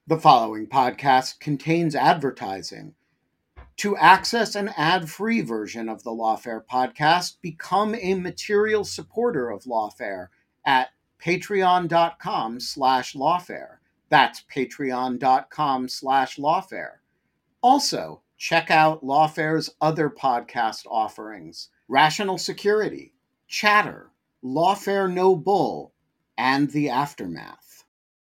The following podcast contains advertising. To access an ad-free version of the Lawfare podcast, become a material supporter of Lawfare at patreon.com/lawfare. That's patreon.com/lawfare. Also, check out Lawfare's other podcast offerings: Rational Security, Chatter, Lawfare No Bull, and The Aftermath.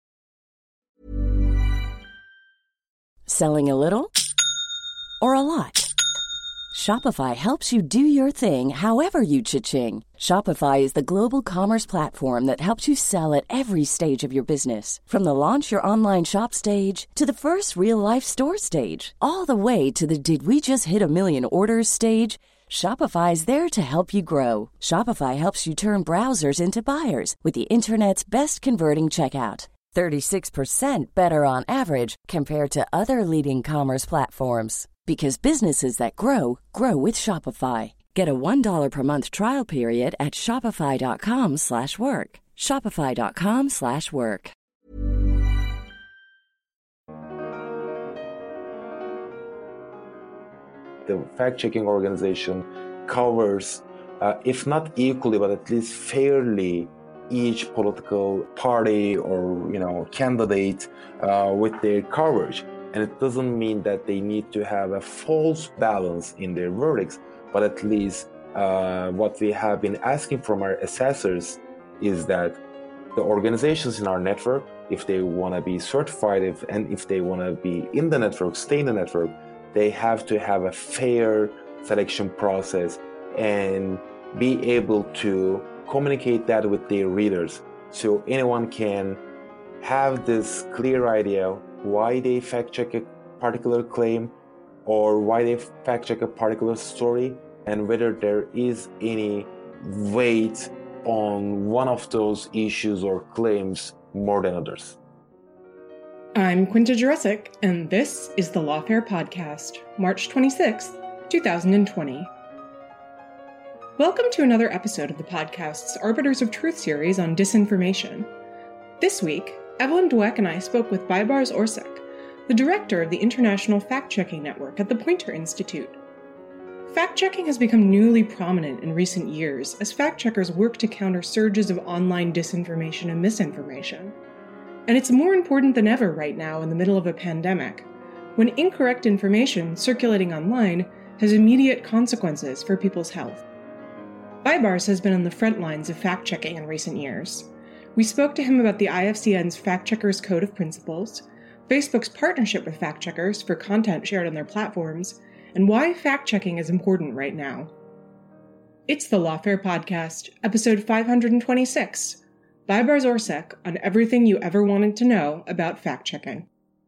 Selling a little or a lot? Shopify helps you do your thing however you cha-ching. Shopify is the global commerce platform that helps you sell at every stage of your business. From the launch your online shop stage to the first real-life store stage, all the way to the did we just hit a million orders stage. Shopify is there to help you grow. Shopify helps you turn browsers into buyers with the internet's best converting checkout. 36% better on average compared to other leading commerce platforms. Because businesses that grow, grow with Shopify. Get a $1 per month trial period at shopify.com/work. Shopify.com/work. The fact-checking organization covers, if not equally, but at least fairly, each political party or candidate with their coverage. And it doesn't mean that they need to have a false balance in their verdicts, but at least what we have been asking from our assessors is that the organizations in our network, if they want to be certified, if they want to be in the network, stay in the network, they have to have a fair selection process and be able to communicate that with their readers, so anyone can have this clear idea why they fact check a particular claim or why they fact check a particular story, and whether there is any weight on one of those issues or claims more than others. I'm Quinta Jurecic, and this is the Lawfare Podcast, March 26th, 2020. Welcome to another episode of the podcast's Arbiters of Truth series on disinformation. This week, Evelyn Dweck and I spoke with Baibars Orsak, the director of the International Fact-Checking Network at the Poynter Institute. Fact-checking has become newly prominent in recent years as fact-checkers work to counter surges of online disinformation and misinformation. And it's more important than ever right now in the middle of a pandemic, when incorrect information circulating online has immediate consequences for people's health. Baibars has been on the front lines of fact-checking in recent years. We spoke to him about the IFCN's Fact Checkers Code of Principles, Facebook's partnership with fact-checkers for content shared on their platforms, and why fact-checking is important right now. It's the Lawfare Podcast, episode 526, Baibars Orsak on everything you ever wanted to know about fact-checking.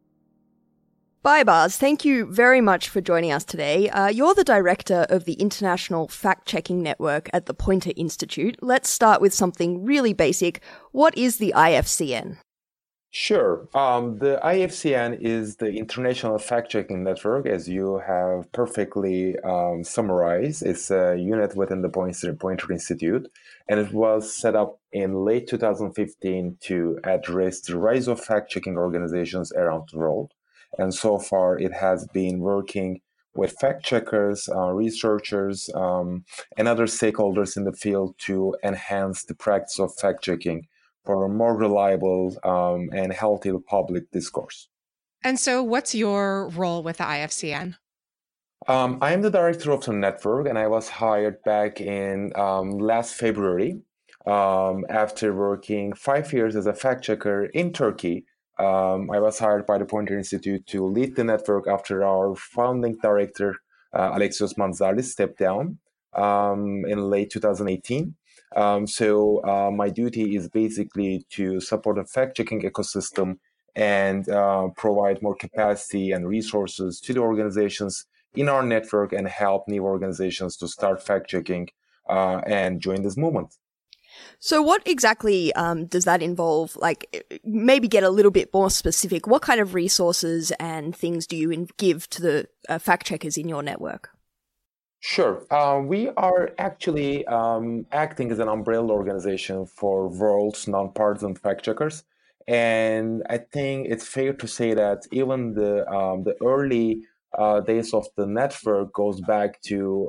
Baibars, thank you very much for joining us today. You're the director of the International Fact-Checking Network at the Poynter Institute. Let's start with something really basic. What is the IFCN? Sure. The IFCN is the International Fact-Checking Network, as you have perfectly summarized. It's a unit within the Poynter Institute, and it was set up in late 2015 to address the rise of fact-checking organizations around the world. And so far, it has been working with fact-checkers, researchers, and other stakeholders in the field to enhance the practice of fact-checking for a more reliable and healthy public discourse. And so what's your role with the IFCN? I am the director of the network, and I was hired back in last February after working 5 years as a fact-checker in Turkey. I was hired by the Poynter Institute to lead the network after our founding director, Alexios Mantzarlis, stepped down in late 2018. So my duty is basically to support the fact-checking ecosystem and provide more capacity and resources to the organizations in our network and help new organizations to start fact-checking and join this movement. So what exactly does that involve? Like, maybe get a little bit more specific. What kind of resources and things do you give to the fact checkers in your network? Sure. We are actually acting as an umbrella organization for world's nonpartisan fact checkers. And I think it's fair to say that even the early days of the network goes back to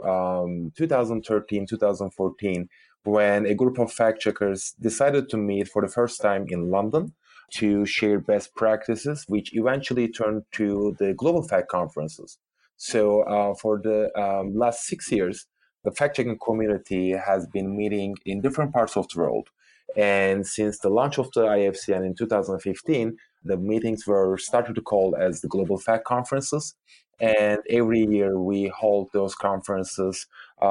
2013, 2014, when a group of fact checkers decided to meet for the first time in London to share best practices, which eventually turned to the Global Fact Conferences. So for the last 6 years, the fact checking community has been meeting in different parts of the world. And since the launch of the IFCN in 2015, the meetings were started to call as the Global Fact Conferences. And every year we hold those conferences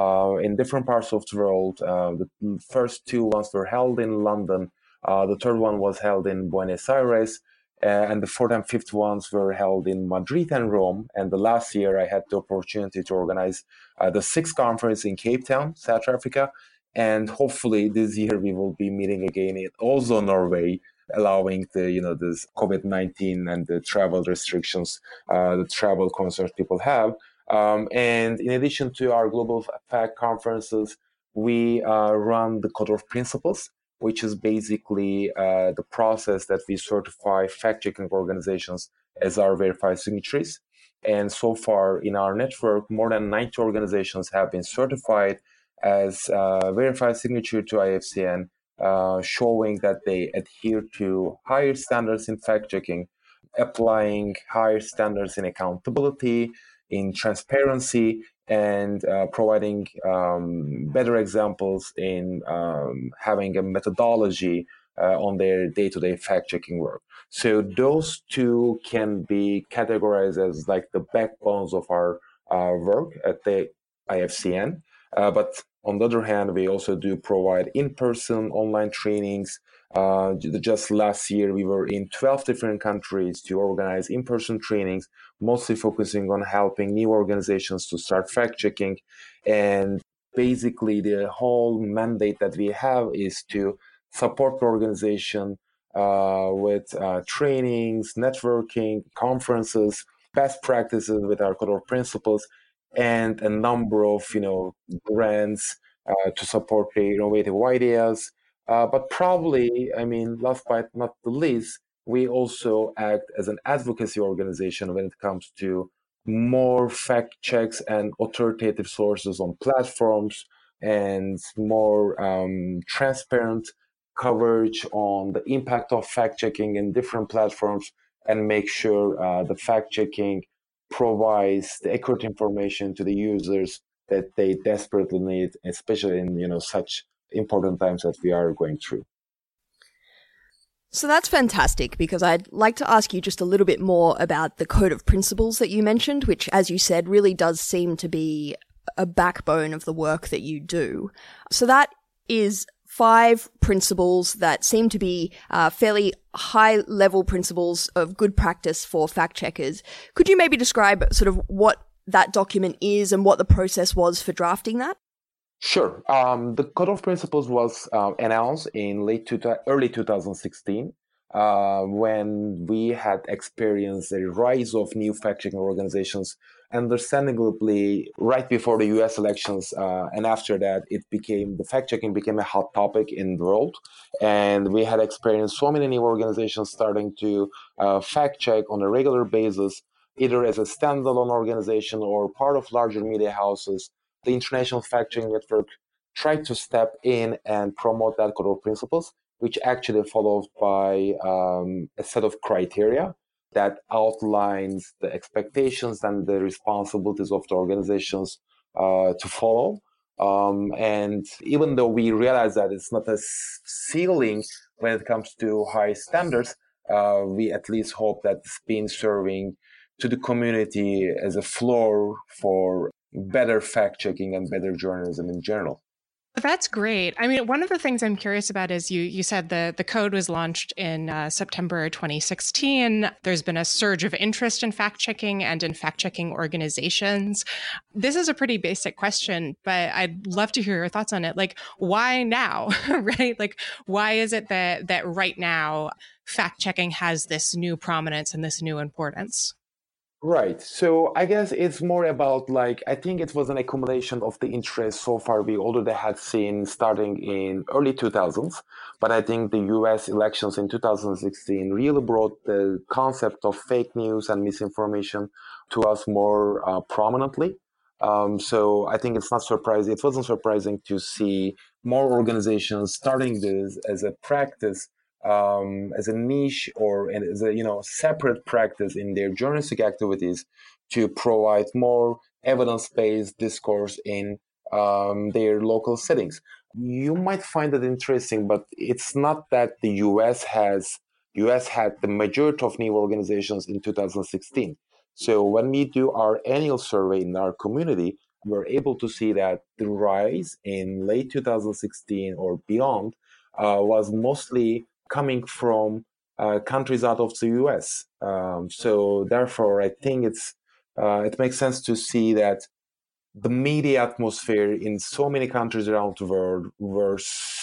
in different parts of the world. The first two ones were held in London. The third one was held in Buenos Aires. And the fourth and fifth ones were held in Madrid and Rome. And the last year I had the opportunity to organize the sixth conference in Cape Town, South Africa. And hopefully this year we will be meeting again in Oslo, Norway, allowing this COVID-19 and the travel restrictions, the travel concerns people have. And in addition to our global fact conferences, we run the Code of Principles, which is basically the process that we certify fact-checking organizations as our verified signatories. And so far in our network, more than 90 organizations have been certified as verified signature to IFCN, showing that they adhere to higher standards in fact-checking, applying higher standards in accountability, in transparency, and providing better examples in having a methodology on their day-to-day fact-checking work. So those two can be categorized as like the backbones of our work at the IFCN. But on the other hand, we also do provide in-person online trainings. Just last year, we were in 12 different countries to organize in-person trainings, mostly focusing on helping new organizations to start fact-checking. And basically, the whole mandate that we have is to support the organization with trainings, networking, conferences, best practices with our Code of Principles, and a number of grants to support the innovative ideas. But probably, last but not the least, we also act as an advocacy organization when it comes to more fact checks and authoritative sources on platforms and more transparent coverage on the impact of fact checking in different platforms, and make sure the fact checking provides the accurate information to the users that they desperately need, especially in such important times that we are going through. So that's fantastic, because I'd like to ask you just a little bit more about the Code of Principles that you mentioned, which, as you said, really does seem to be a backbone of the work that you do. So that is 5 principles that seem to be fairly high-level principles of good practice for fact-checkers. Could you maybe describe sort of what that document is and what the process was for drafting that? Sure. The Code of Principles was announced in early 2016 when we had experienced a rise of new fact-checking organizations, understandably right before the US elections, and after that the fact-checking became a hot topic in the world, and we had experienced so many new organizations starting to fact-check on a regular basis, either as a standalone organization or part of larger media houses. The International Fact-Checking Network tried to step in and promote that Code of Principles, which actually followed by a set of criteria that outlines the expectations and the responsibilities of the organizations to follow. And even though we realize that it's not a ceiling when it comes to high standards, we at least hope that it's been serving to the community as a floor for better fact-checking and better journalism in general. That's great. I mean, one of the things I'm curious about is you said the code was launched in September 2016. There's been a surge of interest in fact-checking and in fact-checking organizations. This is a pretty basic question, but I'd love to hear your thoughts on it. Like, why now, right? Like, why is it that right now fact-checking has this new prominence and this new importance? Right. So I guess it's more about I think it was an accumulation of the interest so far we already had seen starting in early 2000s. But I think the US elections in 2016 really brought the concept of fake news and misinformation to us more prominently. So I think it's not surprising. It wasn't surprising to see more organizations starting this as a practice, as a niche or as a separate practice in their journalistic activities to provide more evidence-based discourse in their local settings. You might find it interesting, but it's not that the US had the majority of new organizations in 2016. So when we do our annual survey in our community, we're able to see that the rise in late 2016 or beyond was mostly coming from countries out of the US. So therefore, I think it makes sense to see that the media atmosphere in so many countries around the world were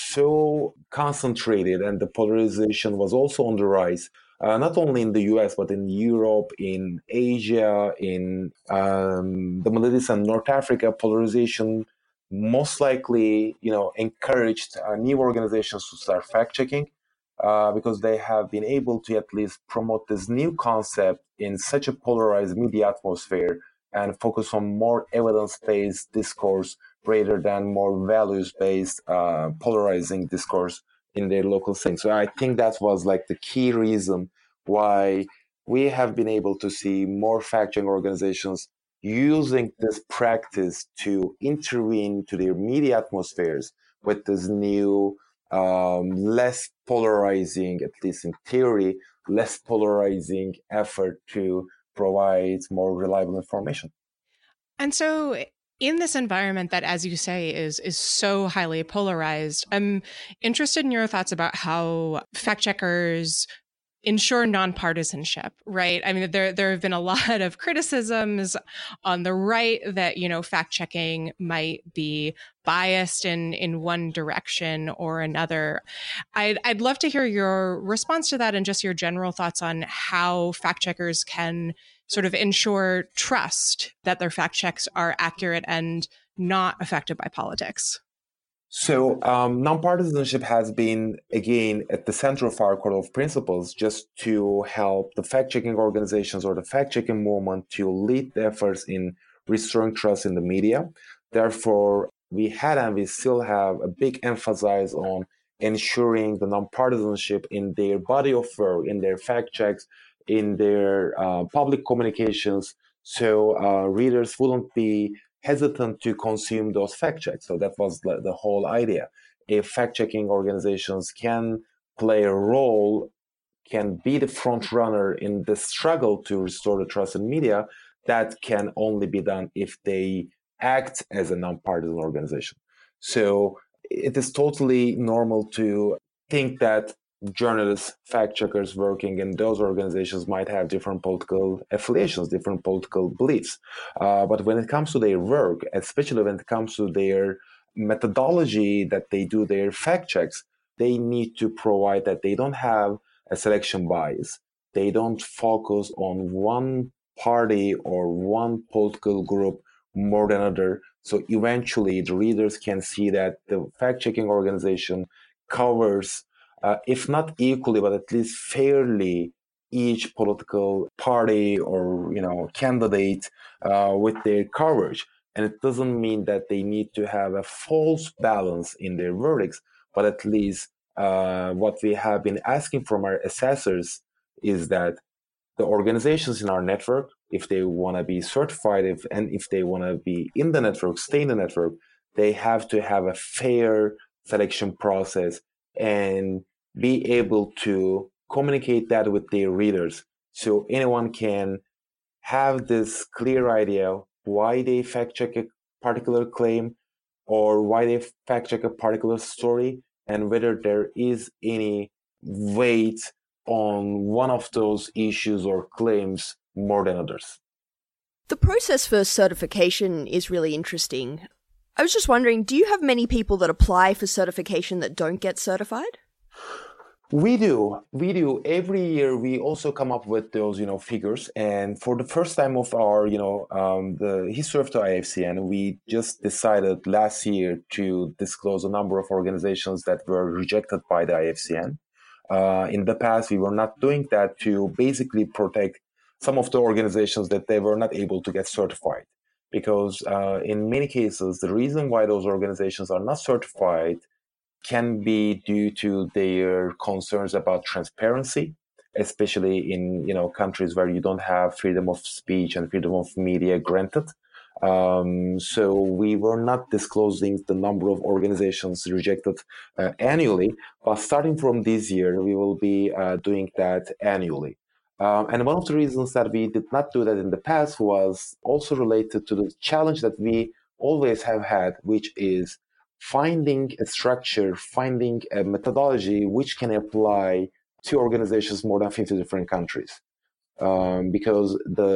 so concentrated, and the polarization was also on the rise. Not only in the US, but in Europe, in Asia, in the Middle East and North Africa, polarization most likely, encouraged new organizations to start fact checking because they have been able to at least promote this new concept in such a polarized media atmosphere and focus on more evidence-based discourse rather than more values-based polarizing discourse in their local setting. So I think that was the key reason why we have been able to see more fact-checking organizations using this practice to intervene to their media atmospheres with this new, less polarizing, at least in theory, less polarizing effort to provide more reliable information. And so in this environment that, as you say, is so highly polarized, I'm interested in your thoughts about how fact checkers ensure nonpartisanship, right? I mean, there have been a lot of criticisms on the right that, fact checking might be biased in one direction or another. I'd love to hear your response to that and just your general thoughts on how fact checkers can sort of ensure trust that their fact checks are accurate and not affected by politics. So nonpartisanship has been, again, at the center of our code of principles, just to help the fact-checking organizations or the fact-checking movement to lead the efforts in restoring trust in the media. Therefore, we had and we still have a big emphasis on ensuring the nonpartisanship in their body of work, in their fact checks, in their public communications, so readers wouldn't be hesitant to consume those fact checks. So that was the whole idea. If fact-checking organizations can play a role, can be the front runner in the struggle to restore the trust in media, that can only be done if they act as a nonpartisan organization. So it is totally normal to think that journalists, fact checkers working in those organizations might have different political affiliations, different political beliefs. But when it comes to their work, especially when it comes to their methodology that they do their fact checks, they need to provide that they don't have a selection bias. They don't focus on one party or one political group more than another. So eventually the readers can see that the fact-checking organization covers if not equally, but at least fairly, each political party or candidate with their coverage. And it doesn't mean that they need to have a false balance in their verdicts, but at least what we have been asking from our assessors is that the organizations in our network, if they want to be certified, if they want to be in the network, stay in the network, they have to have a fair selection process and be able to communicate that with their readers so anyone can have this clear idea why they fact check a particular claim or why they fact check a particular story and whether there is any weight on one of those issues or claims more than others. The process for certification is really interesting. I was just wondering, do you have many people that apply for certification that don't get certified? We do. Every year, we also come up with those, figures. And for the first time of our, the history of the IFCN, we just decided last year to disclose a number of organizations that were rejected by the IFCN. In the past, we were not doing that to basically protect some of the organizations that they were not able to get certified. Because in many cases, the reason why those organizations are not certified can be due to their concerns about transparency, especially in countries where you don't have freedom of speech and freedom of media granted. So we were not disclosing the number of organizations rejected annually, but starting from this year, we will be doing that annually. And one of the reasons that we did not do that in the past was also related to the challenge that we always have had, which is finding a structure, finding a methodology which can apply to organizations more than 50 different countries. Because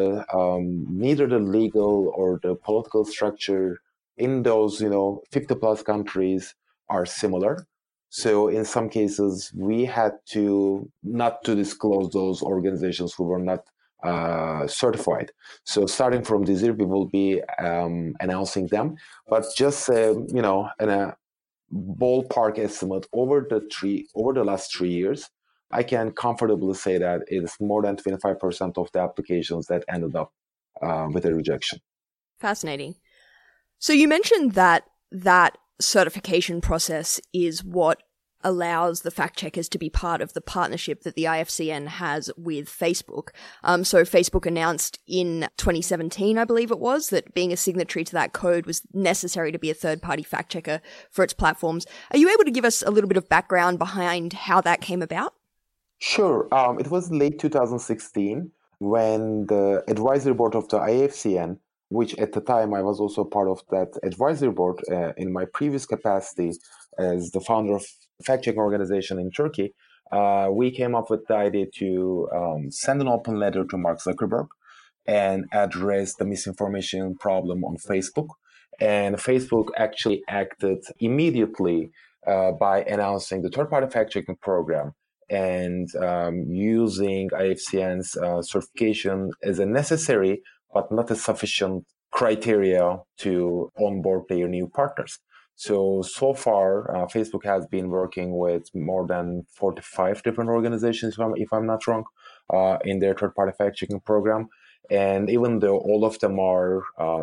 neither the legal or the political structure in those 50 plus countries are similar. So in some cases, we had to not to disclose those organizations who were not certified. So starting from this year, we will be announcing them. But just in a ballpark estimate over the last 3 years, I can comfortably say that it is more than 25% of the applications that ended up with a rejection. Fascinating. So you mentioned that certification process is what allows the fact checkers to be part of the partnership that the IFCN has with Facebook. So Facebook announced in 2017, I believe it was, that being a signatory to that code was necessary to be a third-party fact checker for its platforms. Are you able to give us a little bit of background behind how that came about? Sure. It was late 2016 when the advisory board of the IFCN, which at the time I was also part of that advisory board in my previous capacity as the founder of fact-checking organization in Turkey, we came up with the idea to send an open letter to Mark Zuckerberg and address the misinformation problem on Facebook. And Facebook actually acted immediately by announcing the third-party fact-checking program and using IFCN's certification as a necessary but not a sufficient criteria to onboard their new partners. So far, Facebook has been working with more than 45 different organizations, if I'm not wrong, in their third-party fact-checking program. And even though all of them are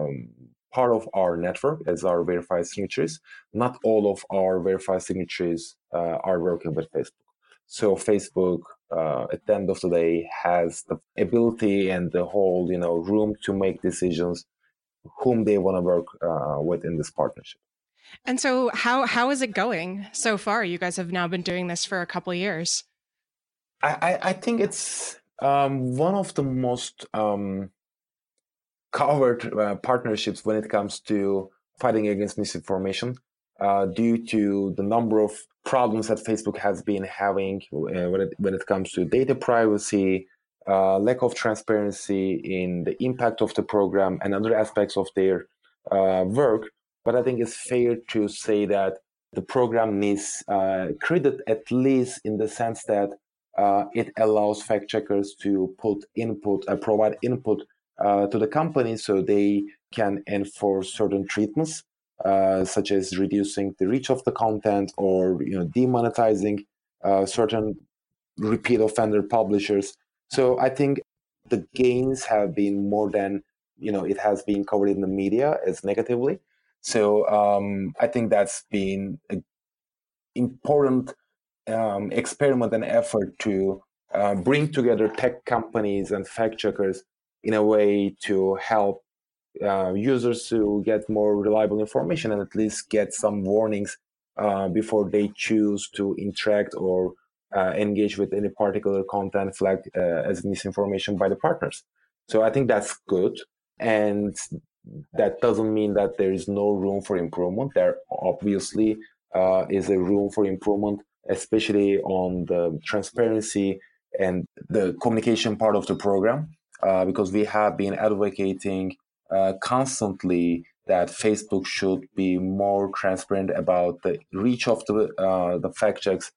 part of our network as our verified signatories, not all of our verified signatories are working with Facebook. So Facebook, at the end of the day, has the ability and the whole, room to make decisions whom they want to work with in this partnership. And so how is it going so far? You guys have now been doing this for a couple of years. I think it's one of the most covered partnerships when it comes to fighting against misinformation due to the number of problems that Facebook has been having when it comes to data privacy, lack of transparency in the impact of the program and other aspects of their work. But I think it's fair to say that the program needs credit, at least in the sense that it allows fact checkers to provide input to the company so they can enforce certain treatments, such as reducing the reach of the content or demonetizing certain repeat offender publishers. So I think the gains have been more than it has been covered in the media as negatively. So I think that's been an important experiment and effort to bring together tech companies and fact checkers in a way to help users to get more reliable information and at least get some warnings before they choose to interact or engage with any particular content flagged as misinformation by the partners. So I think that's good. And that doesn't mean that there is no room for improvement. There obviously is a room for improvement, especially on the transparency and the communication part of the program, because we have been advocating constantly that Facebook should be more transparent about the reach of the fact checks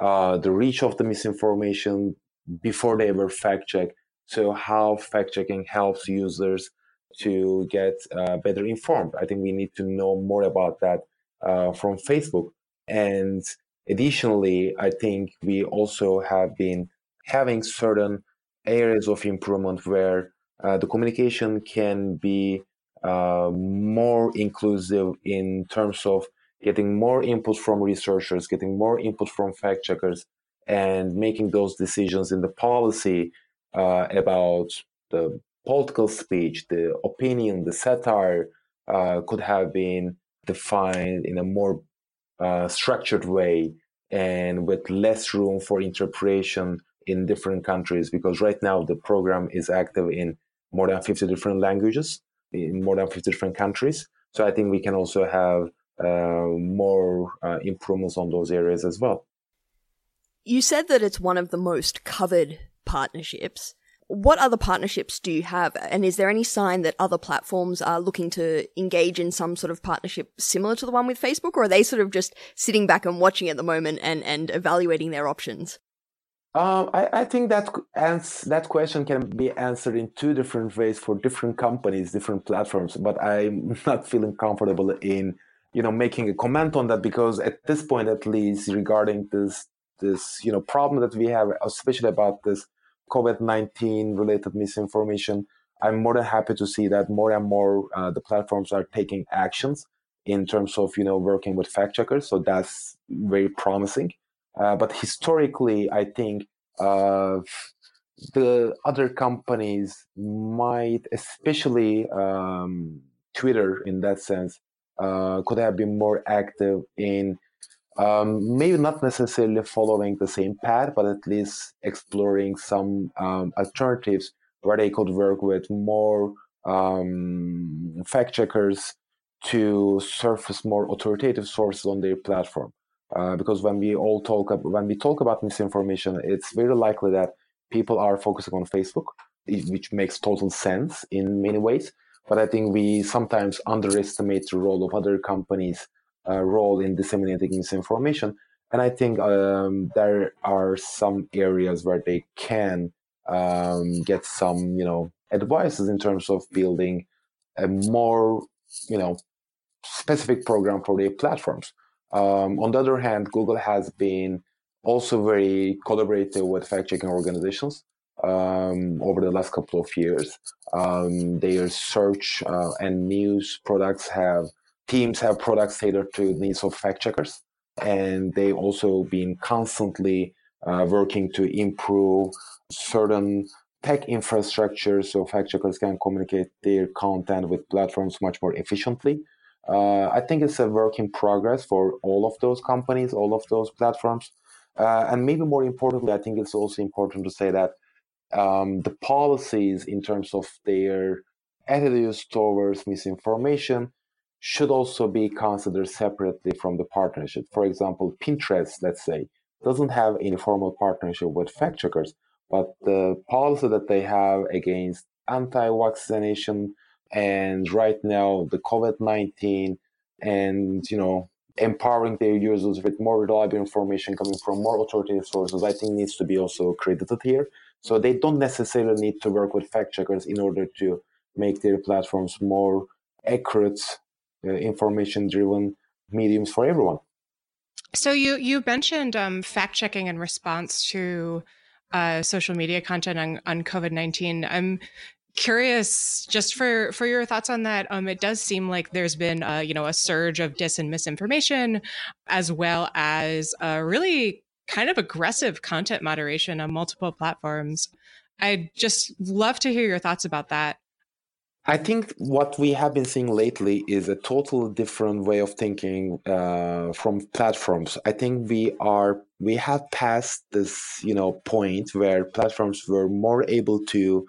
the reach of the misinformation before they ever fact check. So how fact checking helps users to get better informed. I think we need to know more about that from Facebook. And additionally, I think we also have been having certain areas of improvement where the communication can be more inclusive in terms of getting more input from researchers, getting more input from fact checkers, and making those decisions in the policy about the political speech, the opinion, the satire could have been defined in a more structured way and with less room for interpretation in different countries. Because right now the program is active in more than 50 different languages in more than 50 different countries. So I think we can also have more improvements on those areas as well. You said that it's one of the most covered partnerships. What other partnerships do you have? And is there any sign that other platforms are looking to engage in some sort of partnership similar to the one with Facebook? Or are they sort of just sitting back and watching at the moment and evaluating their options? I think that question can be answered in two different ways for different companies, different platforms. But I'm not feeling comfortable in, making a comment on that, because at this point, at least regarding this problem that we have, especially about this COVID-19 related misinformation, I'm more than happy to see that more and more the platforms are taking actions in terms of working with fact checkers. So that's very promising. But historically, I think the other companies might, especially Twitter in that sense, could have been more active in maybe not necessarily following the same path, but at least exploring some alternatives where they could work with more fact checkers to surface more authoritative sources on their platform. Because when we talk about misinformation, it's very likely that people are focusing on Facebook, which makes total sense in many ways. But I think we sometimes underestimate the role of other companies' role in disseminating misinformation. And I think there are some areas where they can get some, advices in terms of building a more, specific program for their platforms. On the other hand, Google has been also very collaborative with fact-checking organizations over the last couple of years. Their search and news teams have products tailored to the needs of fact-checkers, and they also been constantly working to improve certain tech infrastructure so fact-checkers can communicate their content with platforms much more efficiently. I think it's a work in progress for all of those companies, all of those platforms. And maybe more importantly, I think it's also important to say that the policies in terms of their attitudes towards misinformation should also be considered separately from the partnership. For example, Pinterest, let's say, doesn't have any formal partnership with fact checkers, but the policy that they have against anti-vaccination and right now the COVID-19 and, empowering their users with more reliable information coming from more authoritative sources, I think needs to be also credited here. So they don't necessarily need to work with fact checkers in order to make their platforms more accurate, information-driven mediums for everyone. So you mentioned fact checking in response to social media content on COVID-19. I'm curious just for your thoughts on that. It does seem like there's been a surge of dis and misinformation, as well as really kind of aggressive content moderation on multiple platforms. I'd just love to hear your thoughts about that. I think what we have been seeing lately is a totally different way of thinking from platforms. I think we have passed this point where platforms were more able to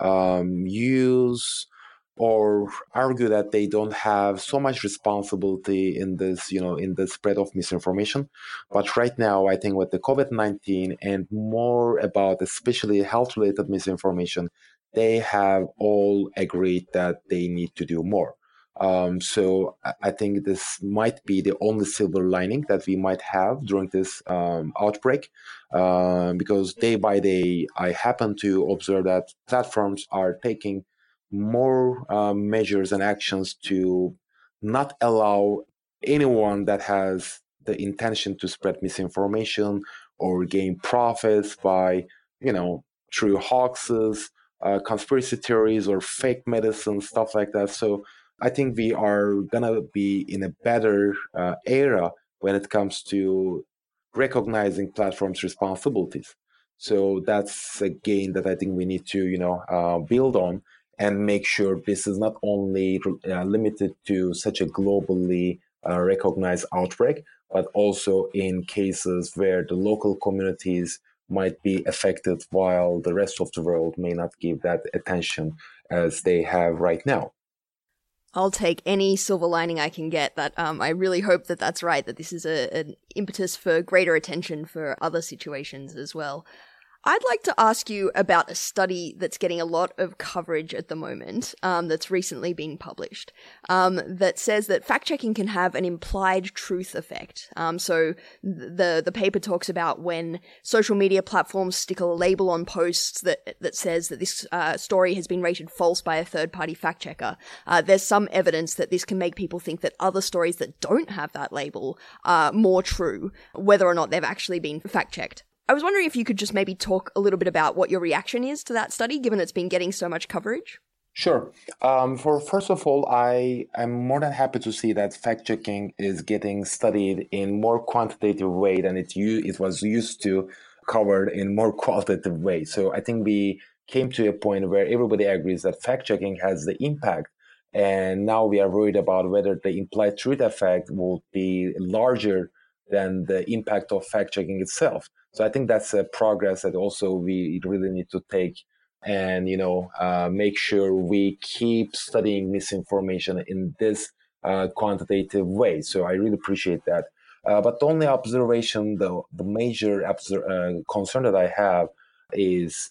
use or argue that they don't have so much responsibility in this, in the spread of misinformation. But right now, I think with the COVID-19 and more about especially health-related misinformation, they have all agreed that they need to do more. So I think this might be the only silver lining that we might have during this outbreak, because day by day, I happen to observe that platforms are taking more measures and actions to not allow anyone that has the intention to spread misinformation or gain profits by, through hoaxes, conspiracy theories, or fake medicine, stuff like that. So I think we are gonna be in a better era when it comes to recognizing platforms' responsibilities. So that's a gain that I think we need to, build on and make sure this is not only limited to such a globally recognized outbreak, but also in cases where the local communities might be affected while the rest of the world may not give that attention as they have right now. I'll take any silver lining I can get. That I really hope that that's right, that this is an impetus for greater attention for other situations as well. I'd like to ask you about a study that's getting a lot of coverage at the moment, that's recently been published, that says that fact-checking can have an implied truth effect. So the paper talks about when social media platforms stick a label on posts that says that this story has been rated false by a third-party fact-checker. There's some evidence that this can make people think that other stories that don't have that label are more true, whether or not they've actually been fact-checked. I was wondering if you could just maybe talk a little bit about what your reaction is to that study, given it's been getting so much coverage. Sure. First of all, I'm more than happy to see that fact-checking is getting studied in more quantitative way than it was used to, covered in more qualitative way. So I think we came to a point where everybody agrees that fact-checking has the impact, and now we are worried about whether the implied truth effect will be larger than the impact of fact-checking itself. So I think that's a progress that also we really need to take and, make sure we keep studying misinformation in this quantitative way. So I really appreciate that. But the only observation, the major concern that I have is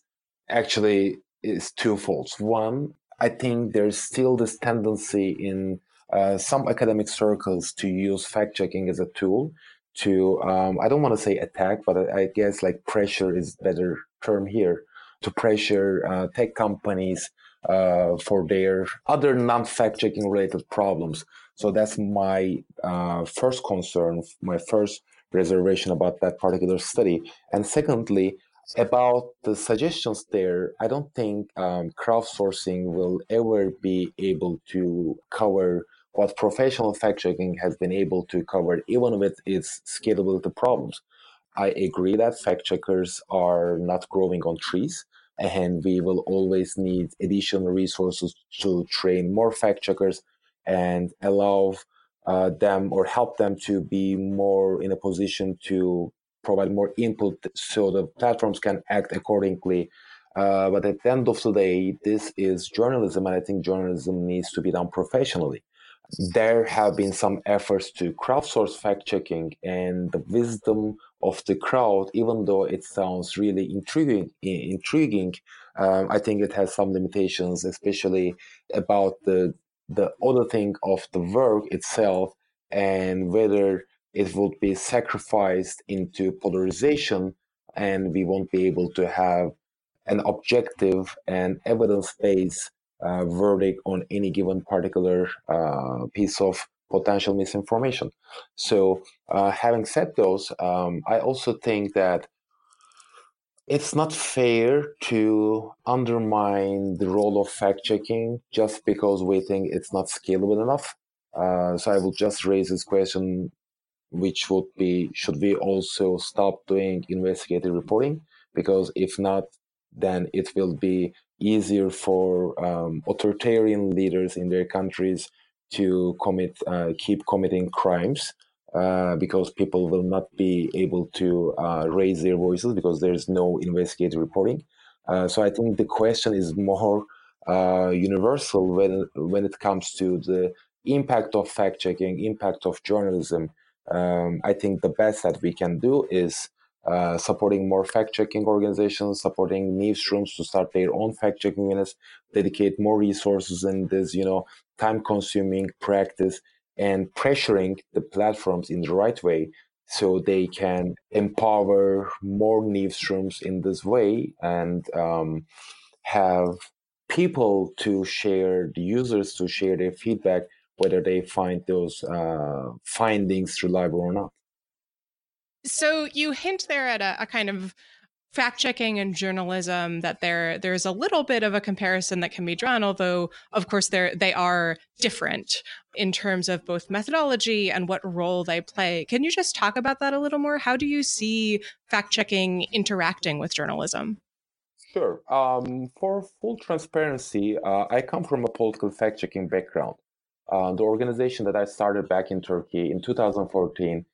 twofold. One, I think there's still this tendency in some academic circles to use fact-checking as a tool to, I don't want to say attack, but I guess like pressure is better term here, to pressure tech companies for their other non-fact checking related problems. So that's my first concern, my first reservation about that particular study. And secondly, about the suggestions there, I don't think crowdsourcing will ever be able to cover what professional fact-checking has been able to cover, even with its scalability problems. I agree that fact-checkers are not growing on trees, and we will always need additional resources to train more fact-checkers and allow them or help them to be more in a position to provide more input so the platforms can act accordingly. But at the end of the day, this is journalism, and I think journalism needs to be done professionally. There have been some efforts to crowdsource fact checking, and the wisdom of the crowd, even though it sounds really intriguing, I think it has some limitations, especially about the other thing of the work itself and whether it would be sacrificed into polarization, and we won't be able to have an objective and evidence-based verdict on any given particular piece of potential misinformation. So, having said those, I also think that it's not fair to undermine the role of fact checking just because we think it's not scalable enough. So, I will just raise this question, which would be, should we also stop doing investigative reporting? Because if not, then it will be easier for authoritarian leaders in their countries to keep committing crimes, because people will not be able to raise their voices because there's no investigative reporting. So I think the question is more universal when it comes to the impact of fact checking, impact of journalism. I think the best that we can do is supporting more fact-checking organizations, supporting newsrooms to start their own fact-checking units, dedicate more resources in this, time-consuming practice, and pressuring the platforms in the right way so they can empower more newsrooms in this way and have people to share, the users to share their feedback, whether they find those findings reliable or not. So you hint there at a kind of fact-checking and journalism that there's a little bit of a comparison that can be drawn, although of course they are different in terms of both methodology and what role they play. Can you just talk about that a little more? How do you see fact-checking interacting with journalism? Sure. For full transparency, I come from a political fact-checking background. The organization that I started back in Turkey in 2014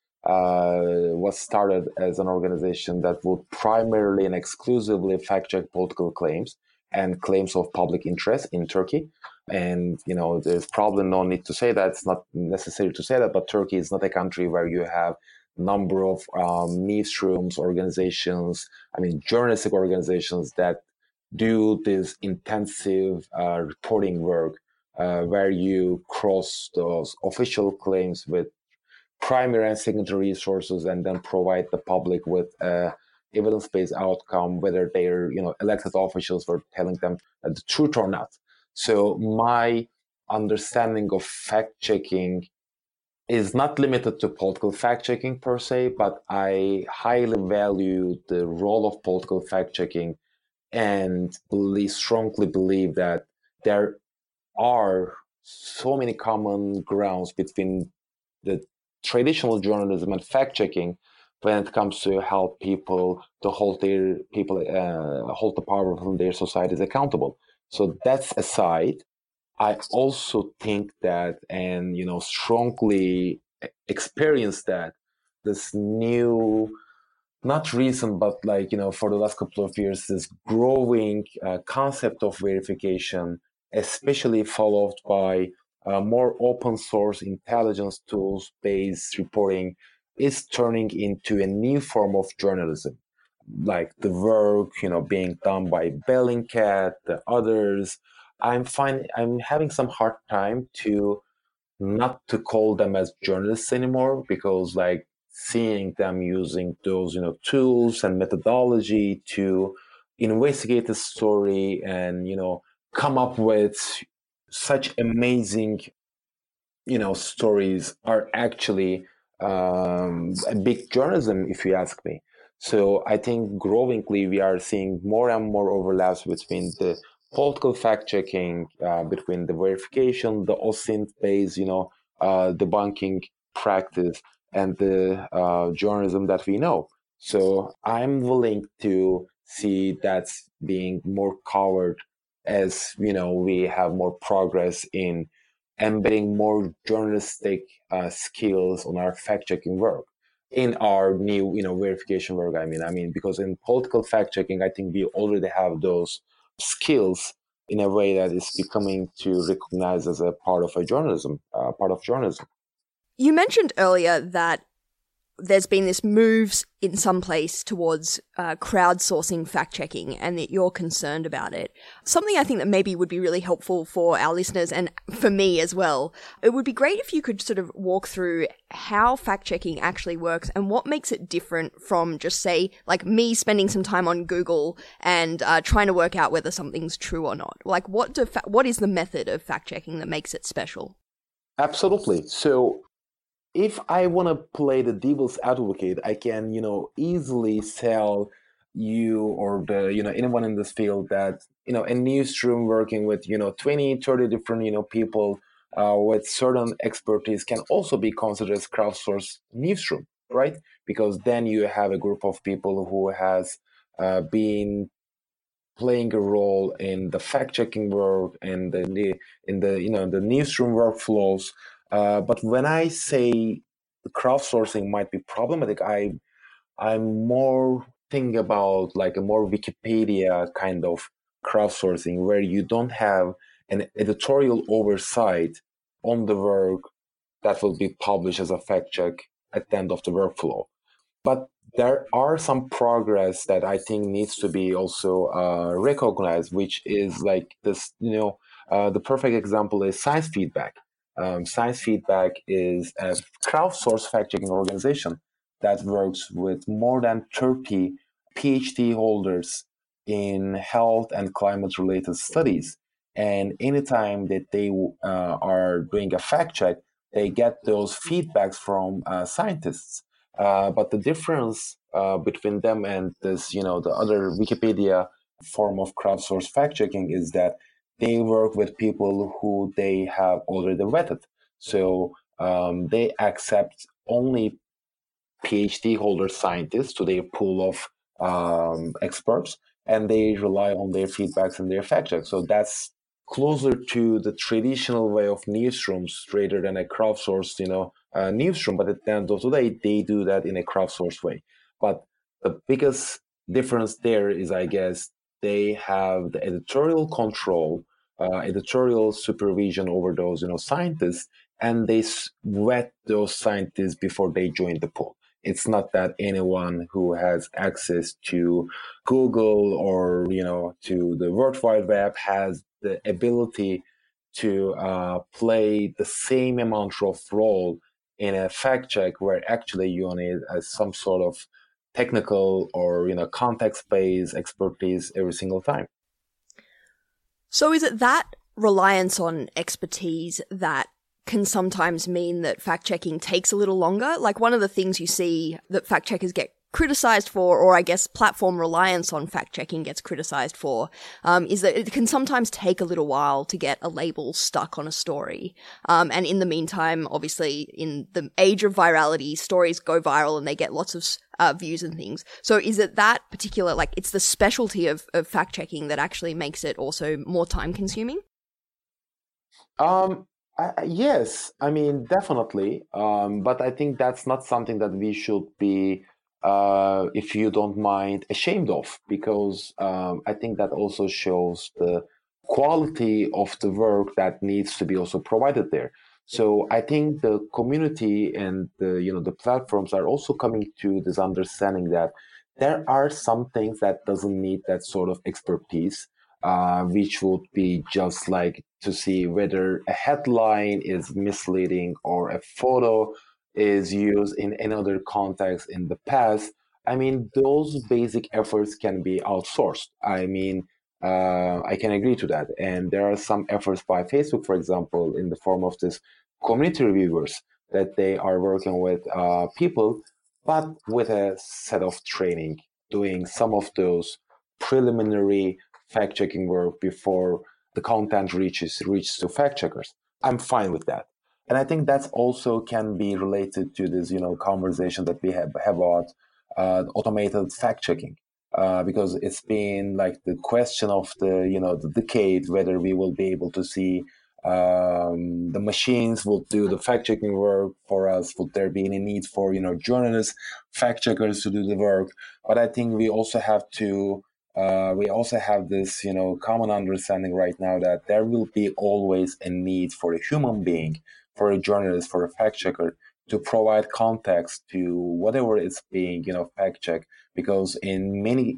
was started as an organization that would primarily and exclusively fact-check political claims and claims of public interest in Turkey. And, there's probably no need to say that. It's not necessary to say that, but Turkey is not a country where you have number of newsrooms, organizations, journalistic organizations that do this intensive reporting work where you cross those official claims with primary and secondary sources and then provide the public with evidence-based outcome, whether they're elected officials were telling them the truth or not. So my understanding of fact-checking is not limited to political fact-checking per se, but I highly value the role of political fact-checking and strongly believe that there are so many common grounds between the traditional journalism and fact-checking when it comes to help people to hold the powerful in their societies accountable. So that's aside, I also think that and strongly experience that this new, not recent, but for the last couple of years, this growing concept of verification, especially followed by more open source intelligence tools based reporting, is turning into a new form of journalism, like the work being done by Bellingcat, the others. I'm having some hard time to not to call them as journalists anymore, because seeing them using those tools and methodology to investigate the story and come up with such amazing stories are actually a big journalism, if you ask me. So I think growingly we are seeing more and more overlaps between the political fact-checking, between the verification, the OSINT-based, debunking practice, and the journalism that we know. So I'm willing to see that's being more covered as, we have more progress in embedding more journalistic skills on our fact-checking work in our new, verification work. I mean, because in political fact-checking, I think we already have those skills in a way that is becoming to recognize as a part of journalism. You mentioned earlier that there's been this moves in some place towards crowdsourcing fact-checking and that you're concerned about it. Something I think that maybe would be really helpful for our listeners and for me as well. It would be great if you could sort of walk through how fact-checking actually works and what makes it different from just, say, like me spending some time on Google and trying to work out whether something's true or not. Like, what is the method of fact-checking that makes it special? Absolutely. So if I want to play the devil's advocate, I can, easily sell you or anyone in this field that, a newsroom working with, 20, 30 different, people with certain expertise can also be considered as crowdsourced newsroom, right? Because then you have a group of people who has been playing a role in the fact-checking work and the newsroom workflows. But when I say the crowdsourcing might be problematic, I'm more thinking about like a more Wikipedia kind of crowdsourcing where you don't have an editorial oversight on the work that will be published as a fact check at the end of the workflow. But there are some progress that I think needs to be also recognized, which is like this, the perfect example is Science Feedback. Science Feedback is a crowdsourced fact-checking organization that works with more than 30 PhD holders in health and climate-related studies. And anytime that they are doing a fact check, they get those feedbacks from scientists. But the difference between them and this, the other Wikipedia form of crowdsourced fact checking is that they work with people who they have already vetted. So they accept only PhD holder scientists to their pool of experts, and they rely on their feedbacks and their fact checks. So that's closer to the traditional way of newsrooms rather than a crowdsourced, newsroom. But at the end of the day, they do that in a crowdsourced way. But the biggest difference there is, I guess, they have the editorial control, editorial supervision over those, scientists, and they vet those scientists before they join the pool. It's not that anyone who has access to Google or to the World Wide Web has the ability to play the same amount of role in a fact check, where actually you need some sort of technical or context-based expertise every single time. So is it that reliance on expertise that can sometimes mean that fact-checking takes a little longer? Like, one of the things you see that fact-checkers get criticized for, or I guess platform reliance on fact-checking gets criticized for, is that it can sometimes take a little while to get a label stuck on a story. And in the meantime, obviously, in the age of virality, stories go viral and they get lots of views and things. So is it that particular, like, it's the specialty of fact-checking that actually makes it also more time-consuming? Yes, I mean, definitely. But I think that's not something that we should be, if you don't mind, ashamed of, because I think that also shows the quality of the work that needs to be also provided there. So I think the community and the platforms are also coming to this understanding that there are some things that doesn't need that sort of expertise, which would be just like to see whether a headline is misleading or a photo is used in another context in the past. I mean, those basic efforts can be outsourced. I mean, I can agree to that. And there are some efforts by Facebook, for example, in the form of this community reviewers, that they are working with people, but with a set of training, doing some of those preliminary fact checking work before the content reaches to fact checkers. I'm fine with that. And I think that's also can be related to this, conversation that we have about automated fact checking, because it's been like the question of the decade whether we will be able to see the machines will do the fact checking work for us. Would there be any need for journalists, fact checkers to do the work? But I think we also have to we also have this, common understanding right now that there will be always a need for a human being, for a journalist, for a fact checker to provide context to whatever is being, fact checked. Because in many,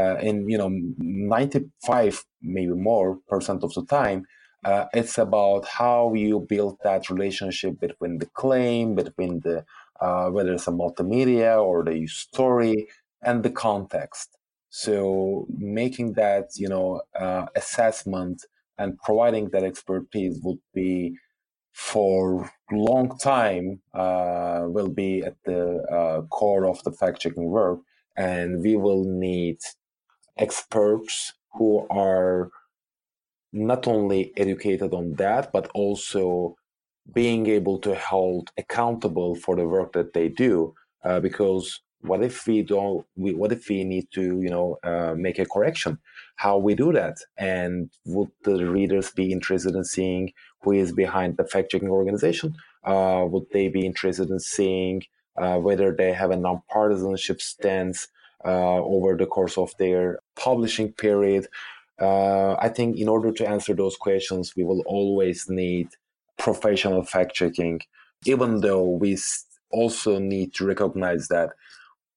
95, maybe more percent of the time, it's about how you build that relationship between the claim, between the whether it's a multimedia or the story and the context. So making that, assessment and providing that expertise would be for long time, will be at the core of the fact-checking work. And we will need experts who are not only educated on that, but also being able to hold accountable for the work that they do. Because what if we don't? What if we need to, make a correction? How we do that? And would the readers be interested in seeing who is behind the fact-checking organization? Would they be interested in seeing whether they have a non-partisanship stance over the course of their publishing period? I think in order to answer those questions, we will always need professional fact checking, even though we also need to recognize that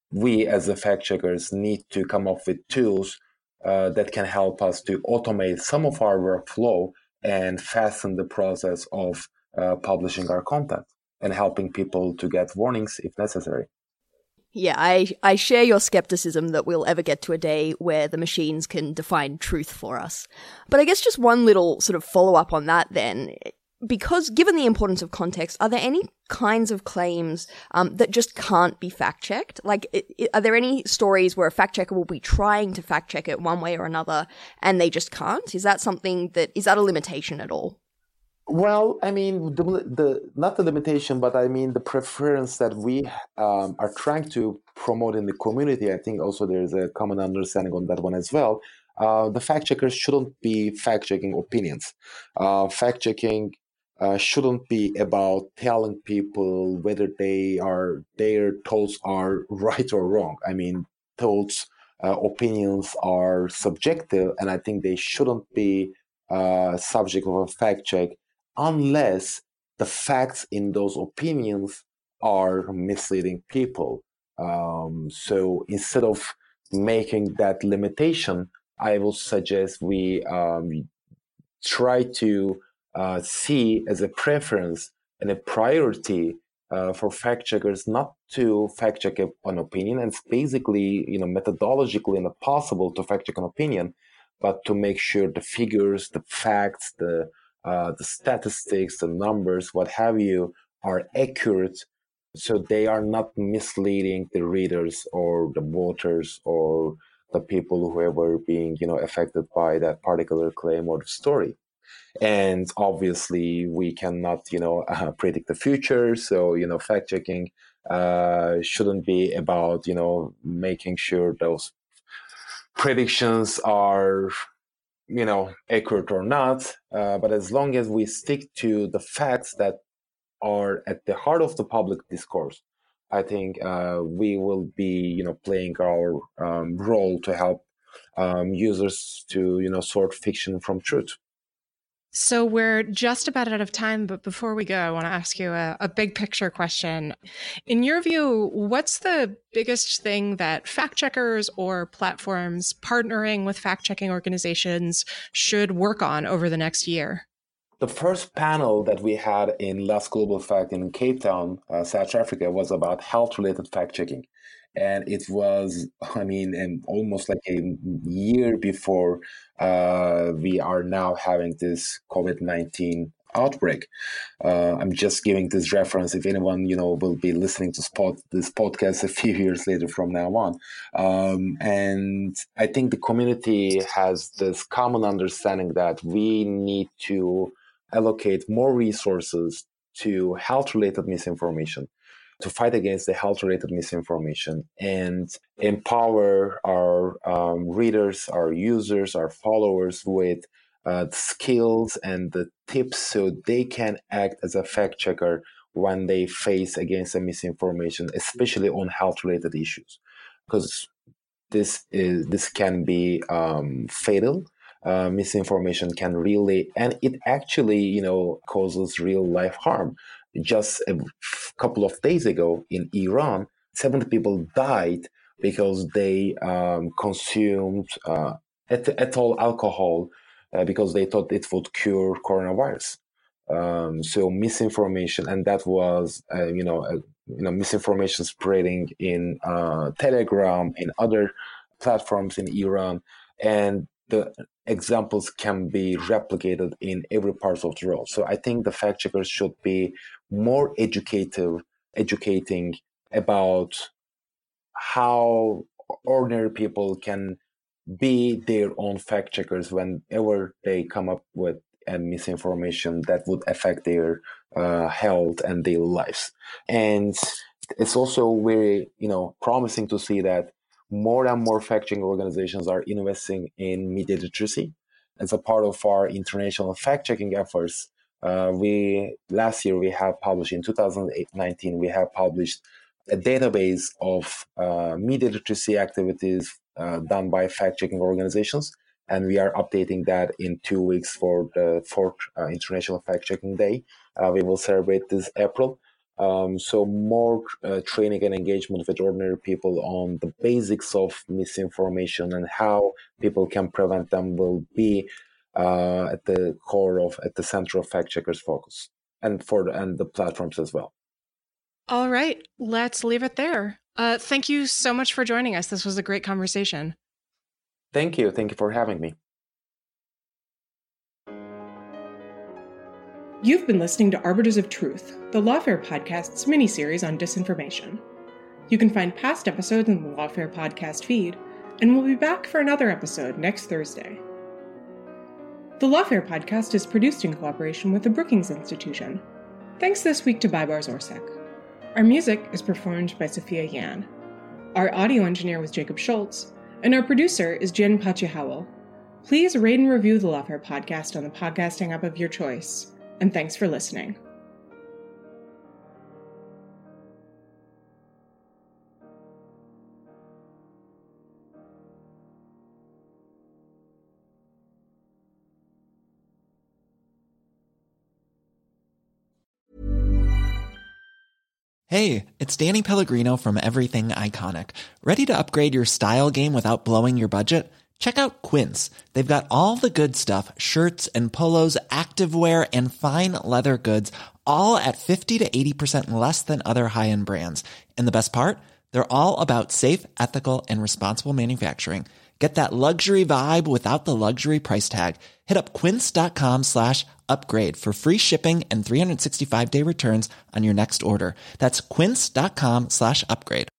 we as the fact checkers need to come up with tools that can help us to automate some of our workflow and fasten the process of publishing our content and helping people to get warnings if necessary. Yeah, I share your skepticism that we'll ever get to a day where the machines can define truth for us. But I guess just one little sort of follow-up on that then. Because given the importance of context, are there any kinds of claims that just can't be fact-checked? Like, are there any stories where a fact-checker will be trying to fact-check it one way or another and they just can't? Is that a limitation at all? Well, I mean, not the limitation, but I mean the preference that we are trying to promote in the community. I think also there's a common understanding on that one as well. The fact checkers shouldn't be fact checking opinions. Fact checking shouldn't be about telling people whether their thoughts are right or wrong. I mean, thoughts, opinions are subjective, and I think they shouldn't be subject of a fact check unless the facts in those opinions are misleading people. So instead of making that limitation, I will suggest we try to see as a preference and a priority for fact checkers not to fact check an opinion, and it's basically, methodologically not possible to fact check an opinion, but to make sure the figures, the facts, the statistics, the numbers, what have you, are accurate, so they are not misleading the readers or the voters or the people who are being, affected by that particular claim or the story. And obviously, we cannot, predict the future. So, fact checking shouldn't be about, making sure those predictions are accurate or not, but as long as we stick to the facts that are at the heart of the public discourse, I think we will be playing our role to help users to sort fiction from truth. So we're just about out of time, but before we go, I want to ask you a big picture question. In your view, what's the biggest thing that fact checkers or platforms partnering with fact checking organizations should work on over the next year? The first panel that we had in Last Global Fact in Cape Town, South Africa, was about health-related fact-checking. And it was, almost like a year before we are now having this COVID-19 outbreak. I'm just giving this reference if anyone, will be listening to this podcast a few years later from now on. And I think the community has this common understanding that we need to allocate more resources to health-related misinformation, to fight against the health-related misinformation, and empower our readers, our users, our followers with the skills and the tips so they can act as a fact checker when they face against the misinformation, especially on health-related issues, because this can be fatal. Misinformation can really, and it actually, causes real life harm. Just a couple of days ago in Iran, 70 people died because they consumed ethyl alcohol because they thought it would cure coronavirus. So misinformation, and that was, misinformation spreading in Telegram, in other platforms in Iran, and the examples can be replicated in every part of the world. So I think the fact checkers should be more educating about how ordinary people can be their own fact checkers whenever they come up with misinformation that would affect their health and daily lives. And it's also very, promising to see that more and more fact-checking organizations are investing in media literacy. As a part of our international fact-checking efforts, last year we have published, in 2019, we have published a database of media literacy activities done by fact-checking organizations, and we are updating that in 2 weeks for the 4th International Fact-Checking Day. We will celebrate this April. So more training and engagement with ordinary people on the basics of misinformation and how people can prevent them will be at the center of Fact Checkers' focus, and the platforms as well. All right, let's leave it there. Thank you so much for joining us. This was a great conversation. Thank you. Thank you for having me. You've been listening to Arbiters of Truth, the Lawfare Podcast's mini-series on disinformation. You can find past episodes in the Lawfare Podcast feed, and we'll be back for another episode next Thursday. The Lawfare Podcast is produced in cooperation with the Brookings Institution. Thanks this week to Bybar Zorsek. Our music is performed by Sophia Yan. Our audio engineer was Jacob Schultz, and our producer is Jen Pachi-Howell. Please rate and review the Lawfare Podcast on the podcasting app of your choice, and thanks for listening. Hey, it's Danny Pellegrino from Everything Iconic. Ready to upgrade your style game without blowing your budget? Check out Quince. They've got all the good stuff, shirts and polos, activewear, and fine leather goods, all at 50 to 80% less than other high-end brands. And the best part? They're all about safe, ethical, and responsible manufacturing. Get that luxury vibe without the luxury price tag. Hit up quince.com/upgrade for free shipping and 365-day returns on your next order. That's quince.com/upgrade.